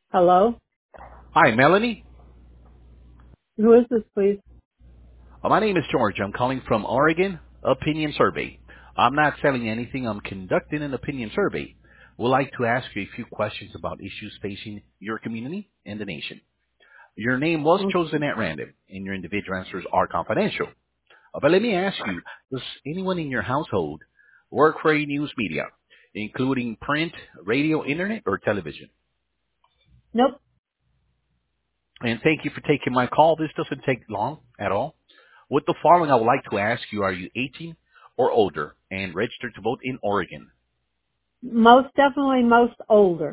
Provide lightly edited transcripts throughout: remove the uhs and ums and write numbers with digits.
Hello? Hi, Melanie. Who is this, please? My name is George. I'm calling from Oregon Opinion Survey. I'm not selling anything. I'm conducting an opinion survey. We'd like to ask you a few questions about issues facing your community and the nation. Your name was Mm, chosen at random, and your individual answers are confidential. But let me ask you, does anyone in your household work for a news media, including print, radio, internet, or television? Nope. And thank you for taking my call. This doesn't take long at all. With the following, I would like to ask you, are you 18 or older and registered to vote in Oregon? Most definitely most older.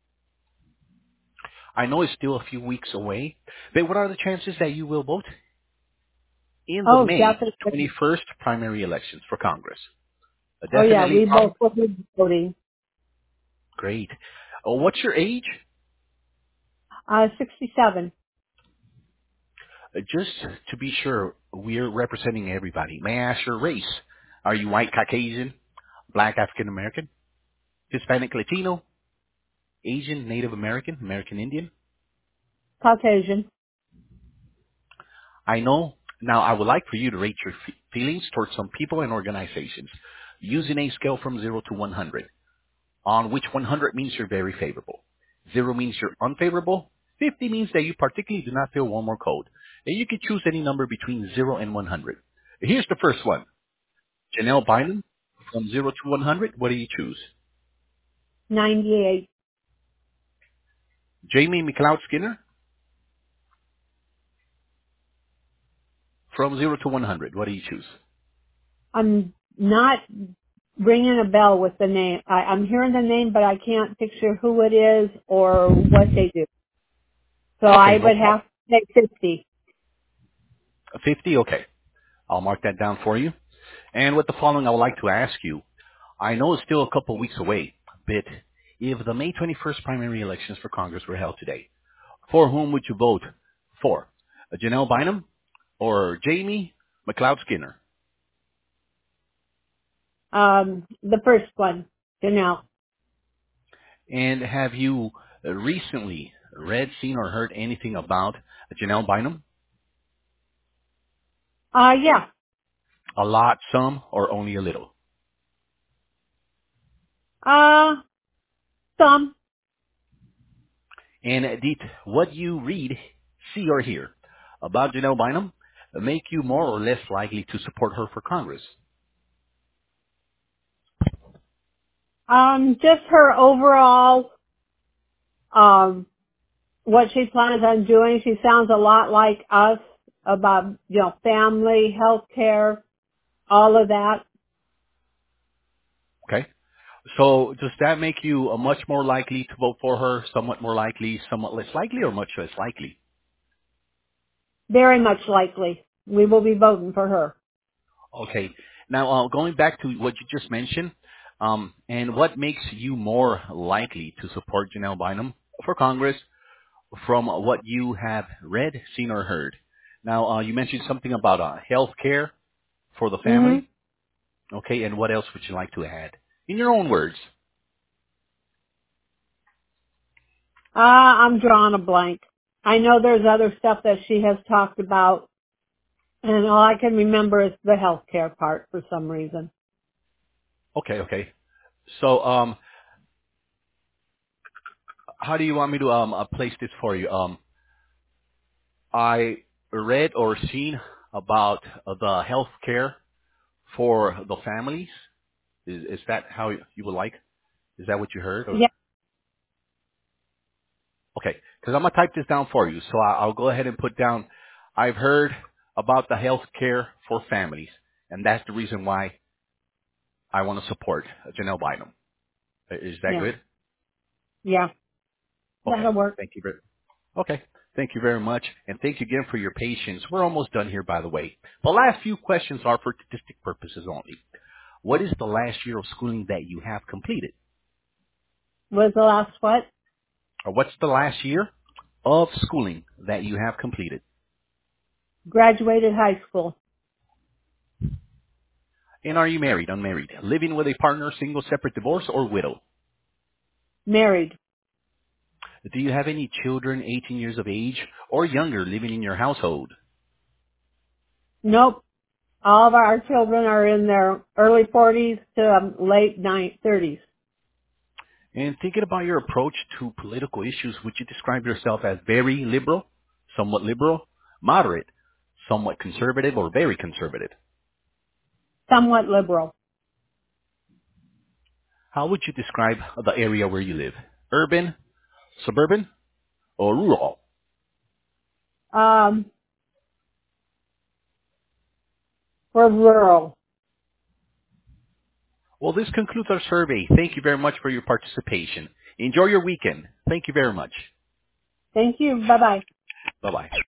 I know it's still a few weeks away, but what are the chances that you will vote in the Oh, May definitely. 21st primary elections for Congress? Oh yeah, Definitely we both will be voting. great. What's your age? 67. Just to be sure, we're representing everybody. May I ask your race? Are you white, Caucasian, black, African American, Hispanic, Latino, Asian, Native American, American Indian? Caucasian. I know. Now, I would like for you to rate your feelings towards some people and organizations using a scale from 0 to 100, on which 100 means you're very favorable. 0 means you're unfavorable. 50 means that you particularly do not feel warm or cold. And you can choose any number between 0 and 100. Here's the first one. Janelle Bynum, from 0 to 100, what do you choose? 98. Jamie McLeod Skinner, from 0 to 100, what do you choose? I'm not ringing a bell with the name. I'm hearing the name, but I can't picture who it is or what they do. So I Okay, no would have problem. to say 50. 50, okay. I'll mark that down for you. And with the following, I would like to ask you, I know it's still a couple weeks away, but if the May 21st primary elections for Congress were held today, for whom would you vote for? Janelle Bynum or Jamie McLeod Skinner? The first one. Janelle. And have you recently read, seen, or heard anything about Janelle Bynum? Yeah. A lot, some, or only a little? Uh, some. And did what you read, see, or hear about Janelle Bynum make you more or less likely to support her for Congress? Just her overall, um, what she plans on doing. She sounds a lot like us about, family, health care, all of that. Okay. So does that make you much more likely to vote for her, somewhat more likely, somewhat less likely, or much less likely? Very much likely. We will be voting for her. Okay. Now, going back to what you just mentioned, and what makes you more likely to support Janelle Bynum for Congress from what you have read, seen, or heard? Now, you mentioned something about health care for the hmm family. Okay, and what else would you like to add? In your own words. I'm drawing a blank. I know there's other stuff that she has talked about, and all I can remember is the health care part for some reason. Okay, okay. So, how do you want me to place this for you? I read or seen about the health care for the families. Is that how you would like? Is that what you heard? Or Yeah, okay, because I'm gonna type this down for you. So I'll go ahead and put down. I've heard about the health care for families, and that's the reason why I want to support Janelle Bynum. Is that yeah, good? yeah. Okay. That'll work. Thank you very. Okay. Thank you very much, and thank you again for your patience. We're almost done here, by the way. The last few questions are for statistic purposes only. What is the last year of schooling that you have completed? Was the last what? Or what's the last year of schooling that you have completed? Graduated high school. And are you married, unmarried, living with a partner, single, separate, divorce, or widow? Married. Do you have any children 18 years of age or younger living in your household? Nope. All of our children are in their early 40s to late 30s. And thinking about your approach to political issues, would you describe yourself as very liberal, moderate, somewhat conservative, or very conservative? Somewhat liberal. How would you describe the area where you live? Urban, suburban, or rural? Um, we're rural. Well, this concludes our survey. Thank you very much for your participation. Enjoy your weekend. Thank you very much. Thank you. Bye-bye. Bye-bye.